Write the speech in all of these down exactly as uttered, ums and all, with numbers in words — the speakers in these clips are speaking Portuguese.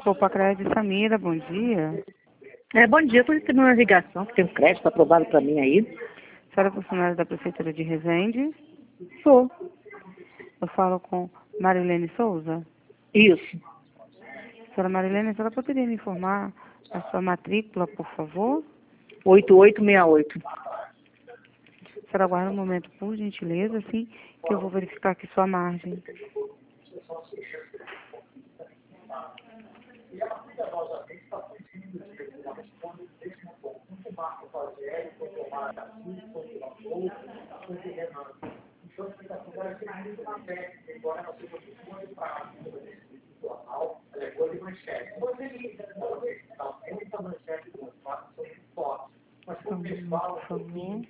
Poupa Crédito, Samira, bom dia. É, bom dia, estou recebendo uma ligação que tem um crédito aprovado para mim aí. A senhora é funcionária da Prefeitura de Resende? Sou. Eu falo com Marilene Souza. Isso. Senhora Marilene, a senhora poderia me informar a sua matrícula, por favor? oito oito seis oito. A senhora aguarda um momento, por gentileza, assim, que eu vou verificar aqui sua margem. Só um minuto, por favor.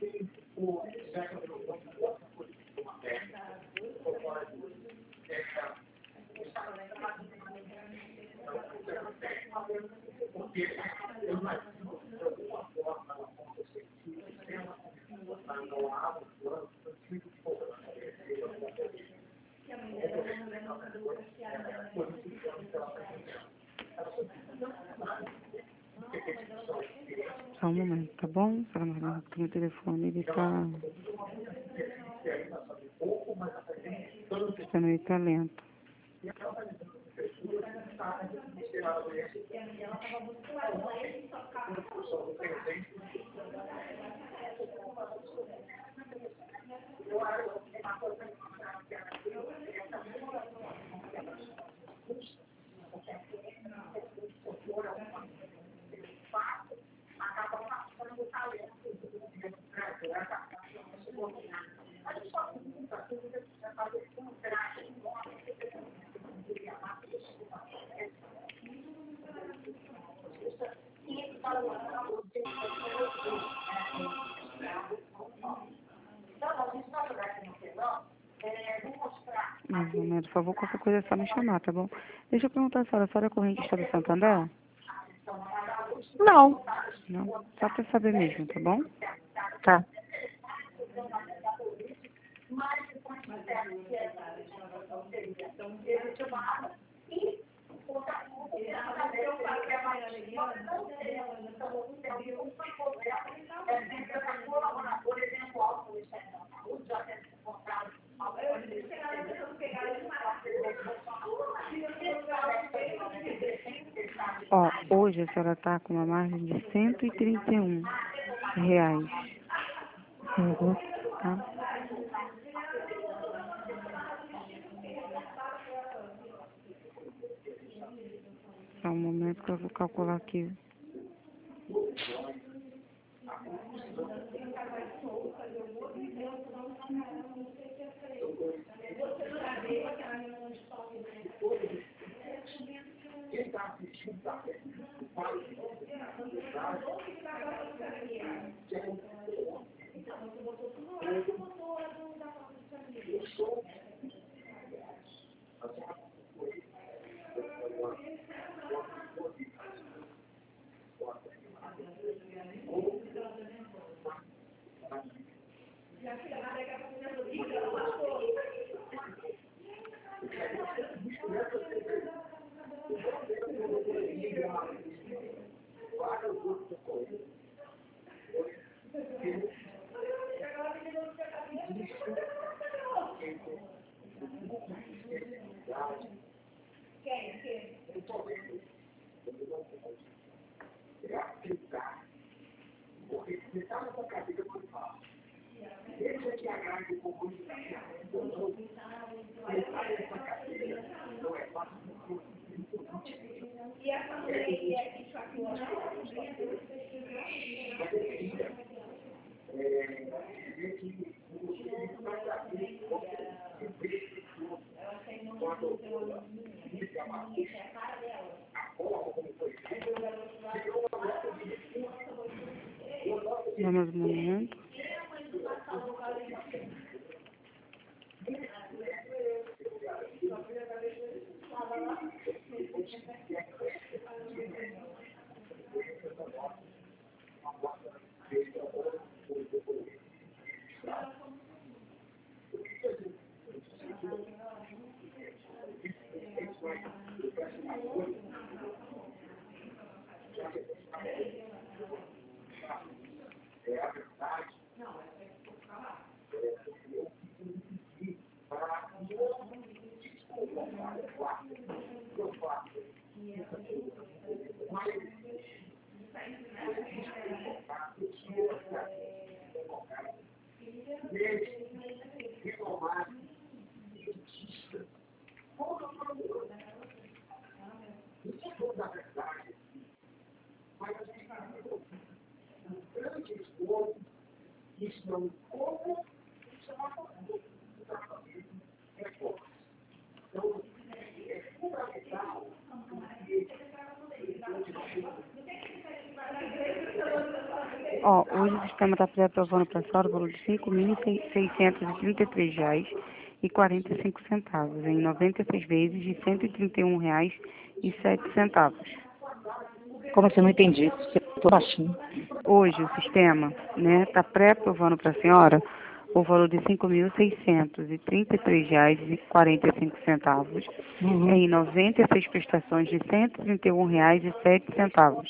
Só um momento, tá bom? Senhora Marilene, porque o meu telefone, ele tá... Ficando meio tá lento. Mais um momento, por favor, qualquer coisa é só me chamar, tá bom? Deixa eu perguntar a senhora, a senhora é corrente do Estado de Santander? Não. Não? Só para saber mesmo, tá bom? Tá. Ó, hoje a senhora tá com uma margem de cento e trinta e um reais, Uhum. tá? Só um momento que eu vou calcular aqui. Vamos um momento. Ó, hoje o sistema está pré-aprovando para a senhora o valor de cinco mil seiscentos e trinta e três reais e quarenta e cinco centavos, em noventa e seis vezes de cento e trinta e um reais e sete centavos. Como assim? Eu não entendi. Você tô baixinho. Hoje o sistema, né, está pré-aprovando para a senhora o valor de cinco mil seiscentos e trinta e três reais e quarenta e cinco centavos, Uhum. em noventa e seis prestações de cento e trinta e um reais e sete centavos.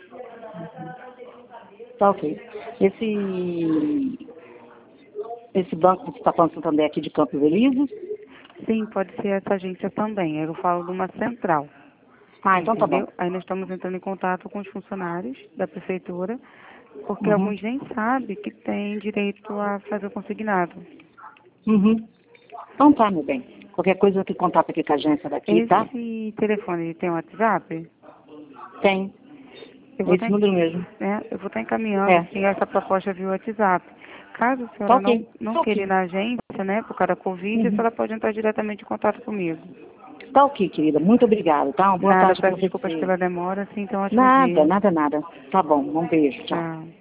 Tá ok. Esse, esse banco que você está falando Santander aqui de Campos Elíseos? Sim, pode ser essa agência também. Eu falo de uma central. Ah, então tá bom. Entendeu? Aí nós estamos entrando em contato com os funcionários da prefeitura, porque Uhum. alguns nem sabem que tem direito a fazer o consignado. Uhum. Então tá, meu bem. Qualquer coisa que contato aqui com a agência daqui, tá? Esse telefone ele tem WhatsApp? Tem. Eu vou Esse estar, número mesmo. né, eu vou estar encaminhando É. assim, essa proposta via WhatsApp. Caso a Tá senhora não, ok. não Tá queira ir ok. na agência, né, por causa da Covid, a Uhum. senhora pode entrar diretamente em contato comigo. Tá ok, querida. Muito obrigada, tá? Uma boa Nada, tarde pra peço desculpas você. pela demora, assim, então ótimo Nada, dia. nada, nada. Tá bom. Um beijo. Tchau. Tchau.